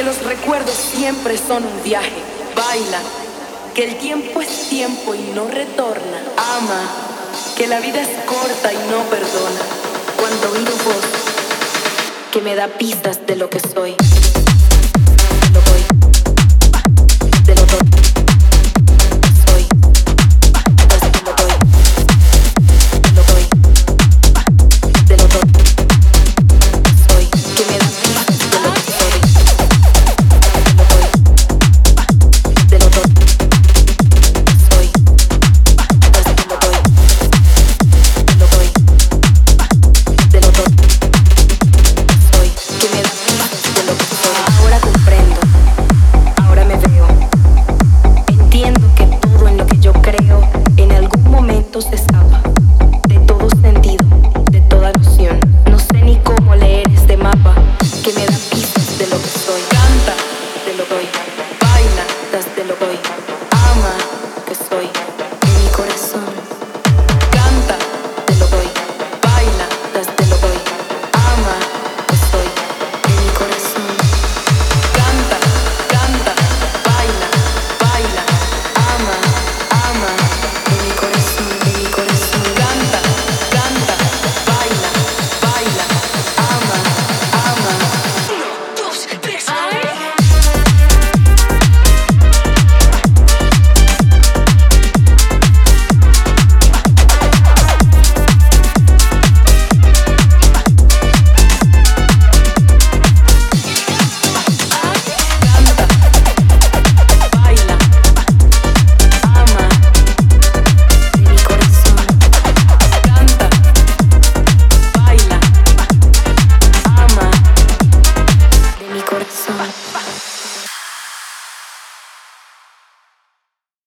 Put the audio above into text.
los recuerdos siempre son un viaje. Baila, que el tiempo es tiempo y no retorna. Ama, que la vida es corta y no perdona. Cuando oí tu voz, que me da pistas de lo que soy. Lo doy, te lo doy. Soy, te lo doy. Te lo doy, te lo doy. Soy, que me da pistas de lo que soy. Lo doy, te lo doy. Soy, te lo doy. Te lo doy, te lo doy. Soy, que me da pistas de lo que soy. Ahora comprendo, ahora me veo. Entiendo que todo en lo que yo creo en algún momento se escapa de todo sentido, de toda noción. No sé ni cómo leer este mapa que me da pistas de lo que soy. Canta, te lo doy. Baila, te lo doy. Ama, que soy en mi corazón. Canta, te lo doy. Baila, te lo doy. Ama, que soy en mi corazón. Canta, canta, baila, baila, ama, ama, en mi corazón, en mi corazón. Canta, canta, baila, baila, ama, ama. 1, 2, 3, baila, ama, de mi corazón. Canta, baila, ama, de mi corazón.